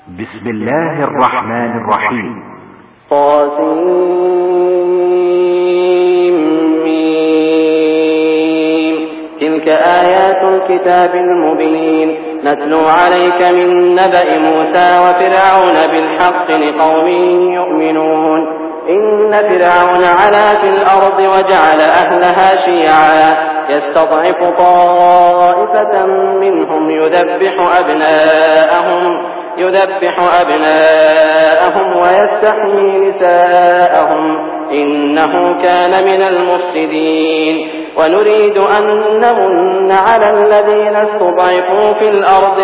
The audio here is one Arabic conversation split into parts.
بسم الله الرحمن الرحيم. طاسيم. تلك آيات الكتاب المبين نتلو عليك من نبأ موسى وفرعون بالحق لقوم يؤمنون. إن فرعون علا في الأرض وجعل أهلها شيعا يستضعف طائفة منهم يذبح أبناءهم ويستحيي نساءهم إنه كان من المفسدين. ونريد أن نمن على الذين استضعفوا في الأرض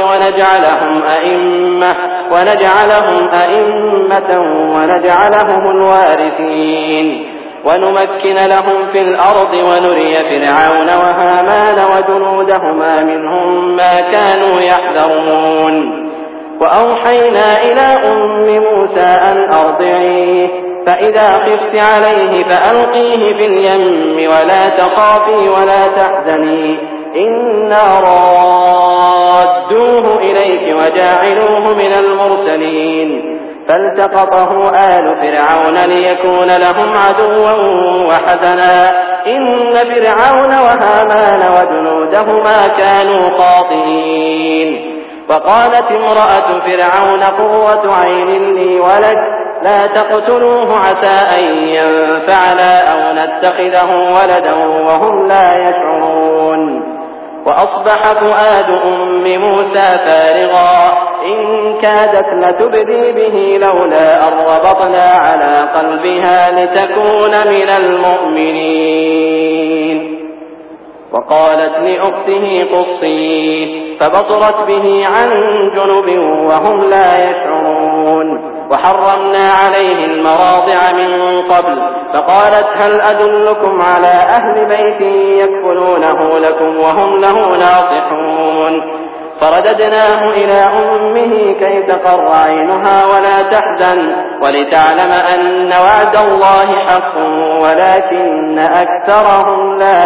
ونجعلهم أئمة ونجعلهم الوارثين ونمكن لهم في الأرض ونري فرعون وهامان وجنودهما منهم ما كانوا يحذرون. وأوحينا إلى أم موسى أن أرضعيه فإذا خفت عليه فألقيه في اليم ولا تخافي ولا تحزني إنا رادوه إليك وجاعلوه من المرسلين. فالتقطه آل فرعون ليكون لهم عدوا وحزنا إن فرعون وهامان وجنودهما كانوا خاطئين. وقالت امرأة فرعون قرة عين لي ولك لا تقتلوه عسى أن ينفعنا أو نتخذه ولدا وهم لا يشعرون. وأصبح فؤاد أم موسى فارغا إن كادت لتبدي به لولا أن ربطنا على قلبها لتكون من المؤمنين. وقالت لأخته قصيه فبصرت به عن جنب وهم لا يشعرون. وحرمنا عليه المراضع من قبل فقالت هل أدلكم على أهل بيت يكفلونه لكم وهم له ناصحون. فرددناه إلى أمه كي تقر عينها ولا تحزن ولتعلم أن وعد الله حق ولكن أكثرهم لا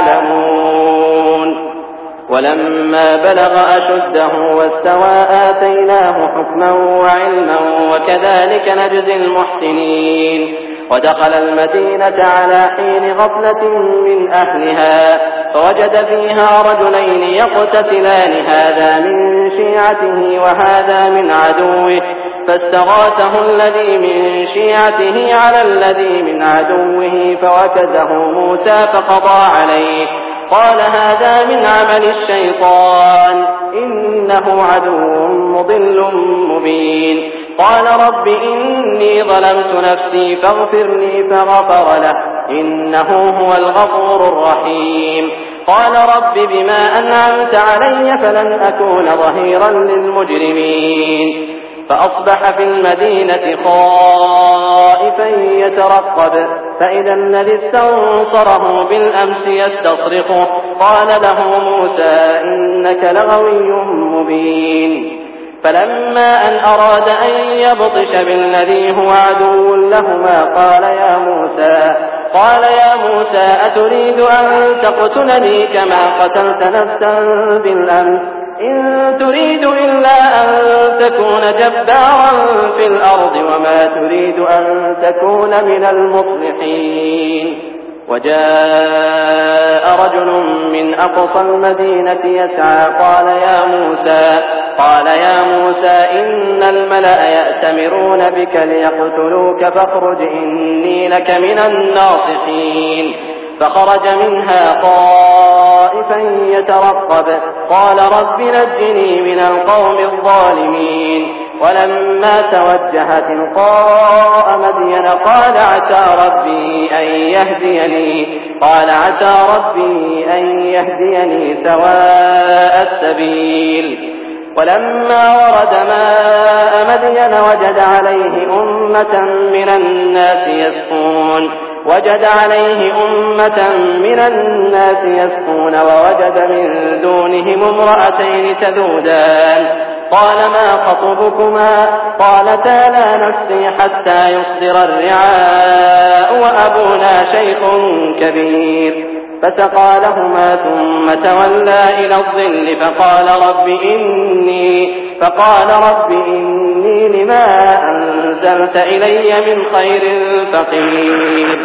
يعلمون. ولما بلغ أشده واستوى آتيناه حكما وعلما وكذلك نجزي المحسنين. ودخل المدينة على حين غفلة من أهلها فوجد فيها رجلين يقتتلان هذا من شيعته وهذا من عدوه فاستغاثه الذي من شيعته على الذي من عدوه فوكزه موسى فقضى عليه قال هذا من عمل الشيطان إنه عدو مضل مبين. قال رب إني ظلمت نفسي فاغفر لي فغفر له إنه هو الغفور الرحيم. قال رب بما أنعمت علي فلن أكون ظهيرا للمجرمين. فأصبح في المدينة خائفا يترقب فإذا الذي استنصره بالأمس يستصرخه قال له موسى إنك لغوي مبين. فلما أن أراد أن يبطش بالذي هو عدو لهما قال يا موسى أتريد أن تقتلني كما قتلت نفسا بالأمس إن تريد إلا أن تكون جبارا في الأرض وما تريد أن تكون من المصلحين. وجاء رجل من أقصى المدينة يسعى قال يا موسى إن الملأ يأتمرون بك ليقتلوك فاخرج إني لك من الناصحين. فخرج منها خائفا يترقب قال رب نجني من القوم الظالمين. ولما توجه تلقاء مدين قال عسى ربي أن يهديني سواء السبيل. ولما ورد ماء مدين وجد عليه أمة من الناس يسقون ووجد من دونهم امرأتين تذودان قال ما خطبكما قالتا لا نسقي حتى يصدر الرعاء وأبونا شيخ كبير. فسقى لهما ثم تولى إلى الظل فقال رب إني إني لما أنزلت إلي من خير فقير.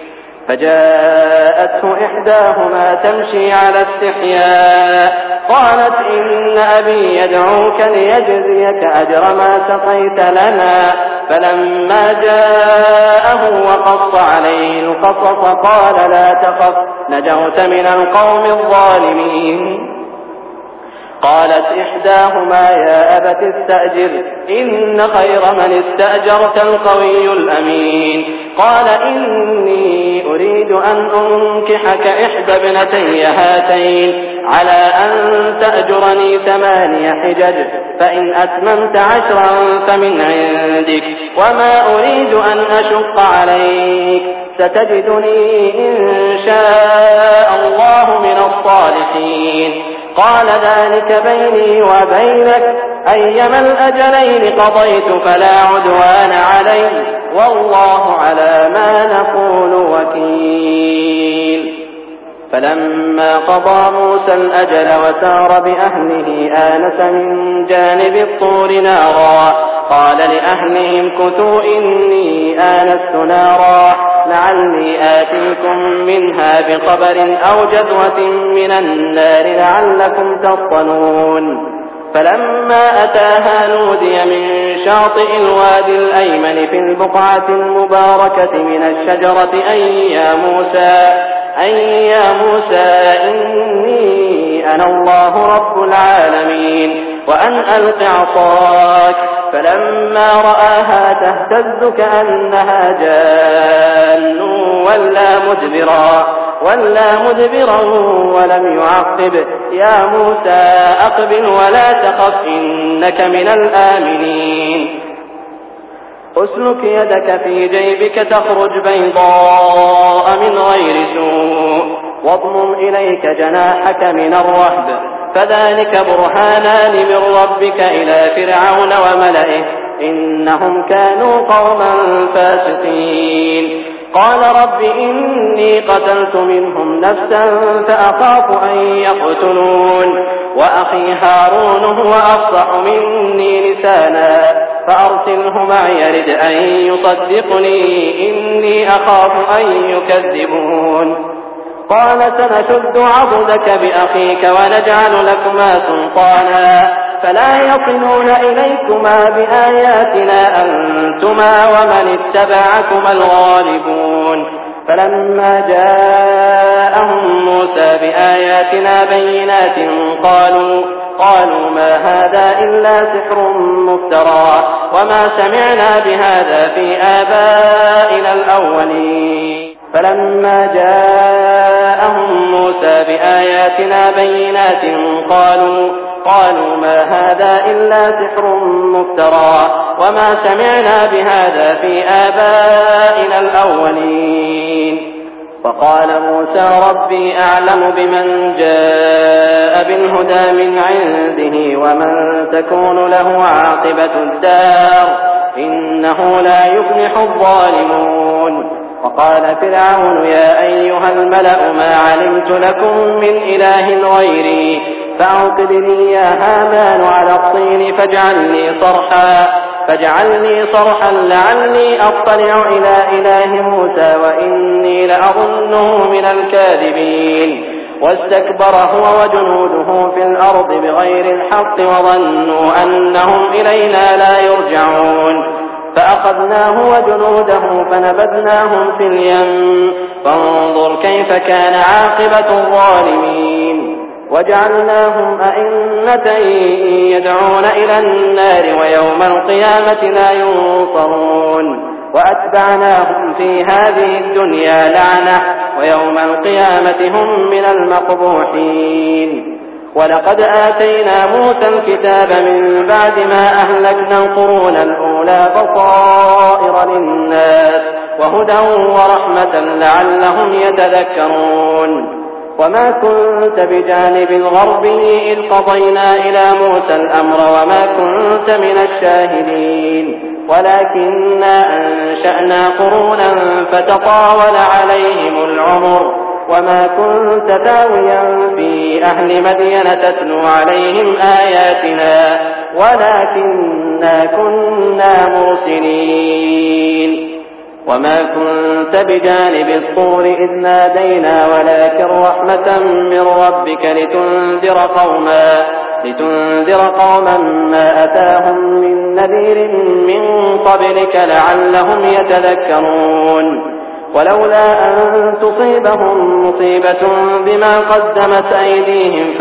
فجاءته إحداهما تمشي على استحياء قالت إن أبي يدعوك ليجزيك أجر ما سقيت لنا. فلما جاءه وقص عليه القصص قال لا تخف نجوت من القوم الظالمين. قالت إحداهما يا أبت استأجر إن خير من استأجرت القوي الأمين. قال إني أريد أن أنكحك إحدى ابنتي هاتين على أن تأجرني 8 حجج فإن أتممت 10 فمن عندك وما أريد أن أشق عليك ستجدني إن شاء الله من الصالحين. قال ذلك بيني وبينك أيما الأجلين قضيت فلا عدوان علي والله على ما نقول وكيل. فلما قضى موسى الأجل وسار بأهله آنس من جانب الطور نارا قال لأهلهم كثوا إني آنست نارا لعلي آتيكم منها بخبر أو جذوة من النار لعلكم تصطلون. فلما أتاها نودي من شاطئ الوادي الأيمن في البقعة المباركة من الشجرة أي يا موسى إني أنا الله رب العالمين وأن ألق عصاك. فلما رآها تهتز كأنها جان ولا مدبرا ولم يعقب. يا موسى أقبل ولا تخف إنك من الآمنين. أسلك يدك في جيبك تخرج بيضاء من غير سوء واضمم إليك جناحك من الرهب فذلك برهانان من ربك إلى فرعون وملئه إنهم كانوا قوما فاسقين. قال رب إني قتلت منهم نفسا فأخاف أن يقتلون وأخي هارون هو أفصح مني لسانا فأرسله معي يرد أن يصدقني إني أخاف أن يكذبون. قال سنشد عضدك بأخيك ونجعل لكما سلطانا فلا يصلون إليكما بآياتنا أنتما ومن اتبعكما الغالبون. فلما جاءهم موسى بآياتنا بينات قالوا ما هذا إلا سحر مفترى وما سمعنا بهذا في آبائنا الأولين. فلما جاءهم موسى بآياتنا بينات قالوا ما هذا إلا سحر مفترى وما سمعنا بهذا في آبائنا الأولين. وقال موسى ربي أعلم بمن جاء بالهدى من عنده ومن تكون له عاقبة الدار إنه لا يفلح الظالمون. وقال فرعون يا أيها الملأ ما علمت لكم من إله غيري فأوقد لي يا هامان على الطين فاجعلني صرحا لعلي أطلع إلى إله موسى وإني لأظنه من الكاذبين. واستكبر هو وجنوده في الأرض بغير الحق وظنوا أنهم إلينا لا يرجعون. فأخذناه وجنوده فنبذناهم في اليم فانظر كيف كان عاقبة الظالمين. وجعلناهم أئمة يدعون إلى النار ويوم القيامة لا ينصرون. وأتبعناهم في هذه الدنيا لعنة ويوم القيامة هم من المقبوحين. ولقد آتينا موسى الكتاب من بعد ما أهلكنا القرون الأولى بصائر للناس وهدى ورحمة لعلهم يتذكرون. وما كنت بجانب الغربي إذ قضينا إلى موسى الأمر وما كنت من الشاهدين ولكننا أنشأنا قرونا فتطاول عليهم العمر وما كنت ثاويا في أهل مدين تتلو عليهم آياتنا ولكننا كنا مرسلين. وما كنت بجانب الطور إذ نادينا ولكن رحمة من ربك لتنذر قوما ما أتاهم من نذير من قبلك لعلهم يتذكرون. ولولا أن تصيبهم مصيبة بما قدمت أيديهم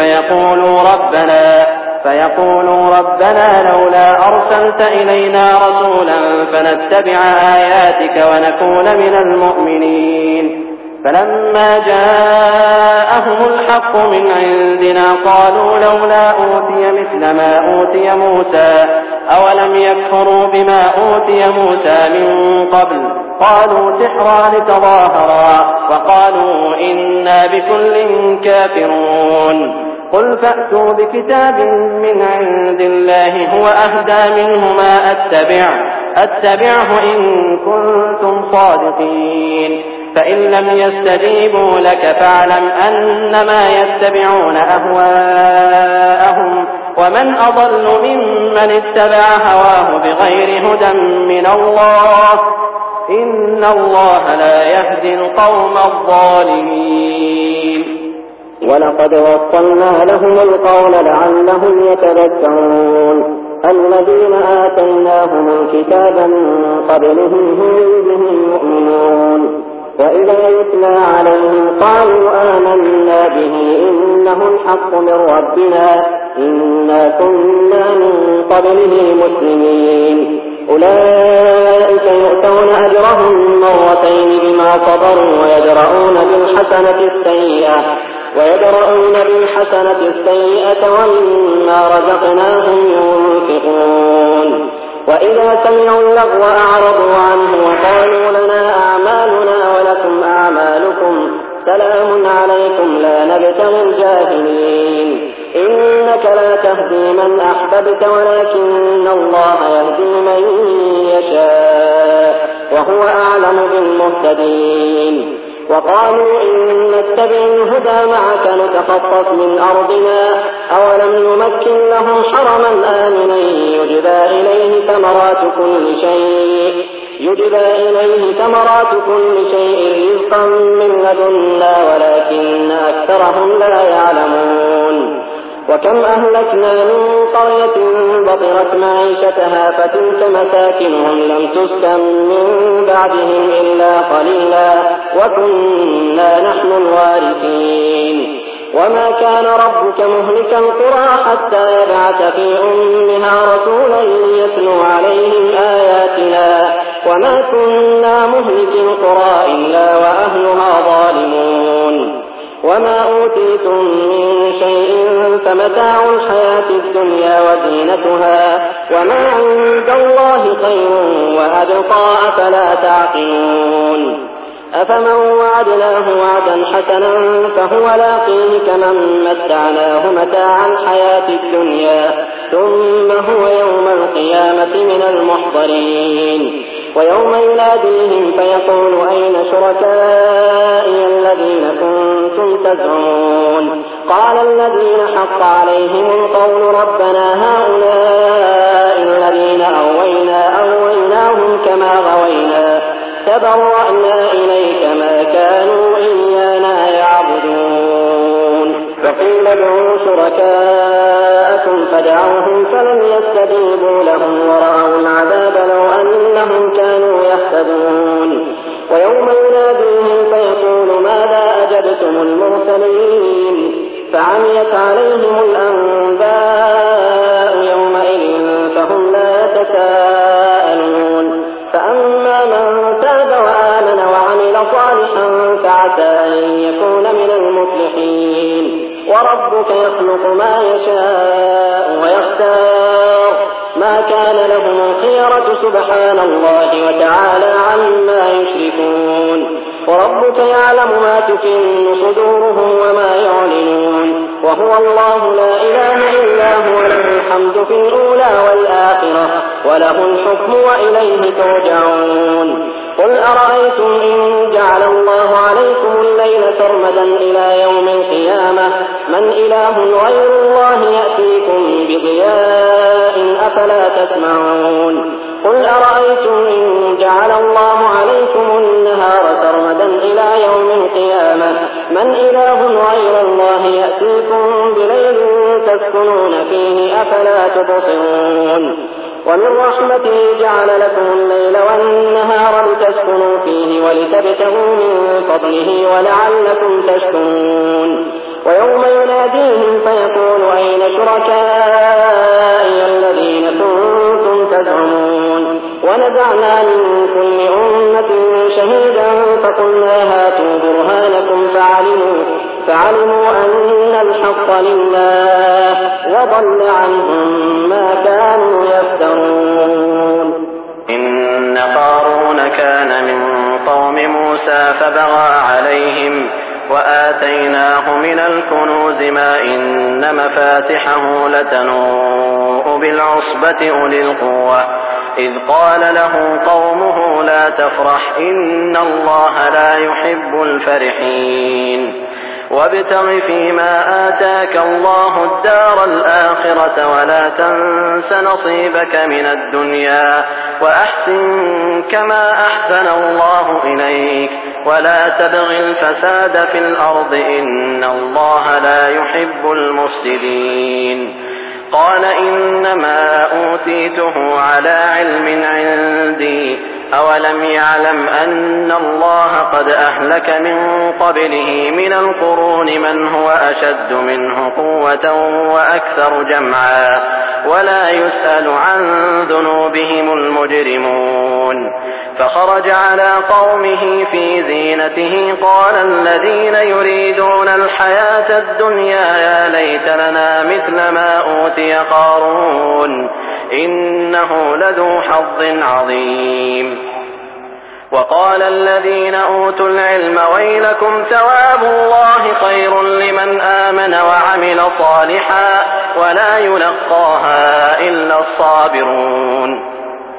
فيقولوا ربنا لولا أرسلت إلينا رسولا فنتبع آياتك ونكون من المؤمنين. فلما جاءهم الحق من عندنا قالوا لولا أوتي مثل ما أوتي موسى أولم يكفروا بما أوتي موسى من قبل قالوا سحران تظاهرا وقالوا إنا بكل كافرون. قل فأتوا بكتاب من عند الله هو أهدى منهما أتبعه إن كنتم صادقين. فإن لم يستجيبوا لك فاعلم أنما يتبعون أهواءهم ومن أضل ممن اتبع هواه بغير هدى من الله إن الله لا يهدي القوم الظالمين. ولقد وصلنا لهم القول لعلهم يتذكرون. الذين آتيناهم الكتاب من قبلهم هم به يؤمنون. وإذا يتلى عليهم قالوا آمنا به إنه الحق من ربنا إنا كنا من قبله مسلمين. أولئك يؤتون أجرهم مرتين بما صبروا ويدرؤون بالحسنة السيئة ومما رزقناهم ينفقون. وإذا سمعوا اللغو أعرضوا عنه وقالوا لنا أعمالنا ولكم أعمالكم سلام عليكم لا نبتغي الجاهلين. إنك لا تهدي من أحببت ولكن الله يهدي من يشاء وهو أعلم بالمهتدين. وقالوا إن نتبع الهدى معك نتخطف من أرضنا أولم نمكن لهم حرما آمنا يجبى إليه ثمرات كل شيء رزقا من لدنا ولكن أكثرهم لا يعلمون. وكم أهلكنا من قرية بطرت معيشتها فتلك مساكنهم لم تسكن من بعدهم إلا قليلا وكنا نحن الوارثين. وما كان ربك مهلك القرى حتى يبعث في أمها رسولا يتلو عليهم آياتنا وما كنا مهلك القرى إلا وأهلها ظالمون. وما أوتيتم من شيء فمتاع الحياة الدنيا وزينتها وما عند الله خير وأبقى أفلا تعقلون. أفمن وعدناه وعدا حسنا فهو لاقيه كمن متعناه متاع الحياة الدنيا ثم هو يوم القيامة من المحضرين. ويوم يناديهم فيقول أين شركائي الذين كنتم تزعمون قال الذين حق عليهم القول ربنا هؤلاء الذين أغويناهم كما غوينا تبرأنا إليك ما كانوا إيانا يعبدون. فقيل ادعوا شركاءكم فدعوهم فلم يستجيبوا لهم ورأوا العذاب لو أنهم كانوا يهتدون. ويوم يناديهم فيقول ماذا أجبتم المرسلين فعميت عليهم الأنباء يومئذ فهم لا يتساءلون. فأما من تاب وآمن وعمل صالحا فعسى أن يكون من المفلحين. وربك يخلق ما يشاء ويختار ما كان لهم الخيرة سبحان الله وتعالى عما يشركون. وربك يعلم ما تكن صدورهم وما يعلنون وهو الله لا إله إلا هو له الحمد في الأولى والآخرة وله الحكم وإليه ترجعون. قل أرأيتم إن جعل الله عليكم الليل سرمدا إلى يوم القيامة من إله غير الله يأتيكم بضياء أفلا تسمعون قل أرأيتم إن جعل الله عليكم النهار سرمدا إلى يوم القيامة من إله غير الله يأتيكم بليل تسكنون فيه أفلا تبصرون ومن رحمته جعل لكم الليل والنهار لتسكنوا فيه ولتبتغوا من فضله ولعلكم تشكرون ويوم يناديهم فيقول أين شركائي الذين كنتم تزعمون ونزعنا من كل أمة شهيدا فقلنا هاتوا برهانكم فعلموا أن الحق لله وضل عنهم ما كانوا يفترون إن قارون كان من قوم موسى فبغى عليهم وآتيناه من الكنوز ما إن مفاتحه لتنوء بالعصبة أولي القوة إذ قال له قومه لا تفرح إن الله لا يحب الفرحين وابتغ فيما آتاك الله الدار الآخرة ولا تنس نصيبك من الدنيا وأحسن كما أحسن الله إليك ولا تبغ الفساد في الأرض إن الله لا يحب المفسدين قال إنما أوتيته على علم عندي أولم يعلم أن الله قد أهلك من قبله من القرون من هو أشد منه قوة وأكثر جمعا ولا يسأل عن ذنوبهم المجرمون فخرج على قومه في زينته قال الذين يريدون الحياة الدنيا يا ليت لنا مثل ما أوتي قارون إنه لذو حظ عظيم وقال الذين أوتوا العلم ويلكم ثواب الله خير لمن آمن وعمل صالحا ولا يلقاها إلا الصابرون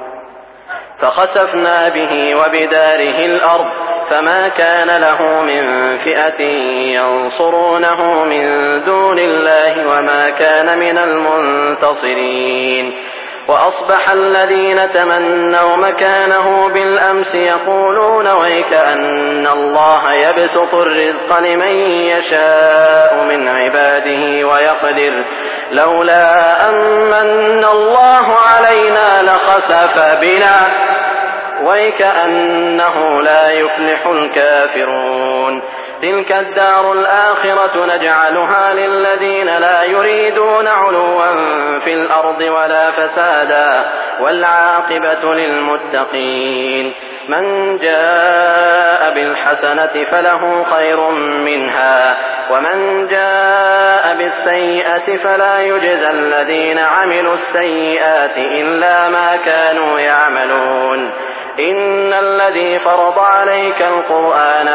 فخسفنا به وبداره الأرض فما كان له من فئة ينصرونه من دون الله وما كان من المنتصرين وأصبح الذين تمنوا مكانه بالأمس يقولون ويكأن الله يبسط الرزق لمن يشاء من عباده ويقدر لولا أمن الله علينا لخسف بنا ويكأنه لا يفلح الكافرون تلك الدار الآخرة نجعلها للذين لا يريدون علوا في الأرض ولا فسادا والعاقبة للمتقين من جاء بالحسنة فله خير منها ومن جاء بالسيئة فلا يجزى الذين عملوا السيئات إلا ما كانوا يعملون إن الذي فرض عليك القرآن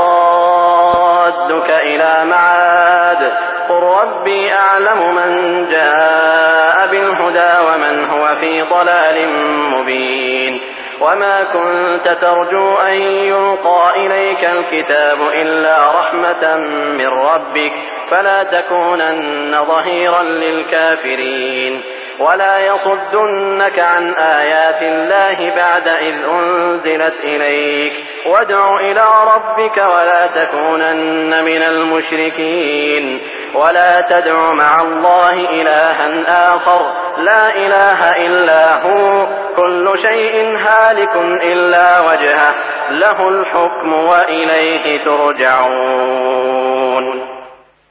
لرادك إلى معاد قل ربي أعلم من جاء بالهدى ومن هو في ضلال مبين وما كنت ترجو أن يلقى إليك الكتاب إلا رحمة من ربك فلا تكونن ظهيرا للكافرين ولا يصدنك عن آيات الله بعد إذ أنزلت إليك وادع إلى ربك ولا تكونن من المشركين ولا تدع مع الله إلها آخر لا إله إلا هو كل شيء هالك إلا وجهه له الحكم وإليه ترجعون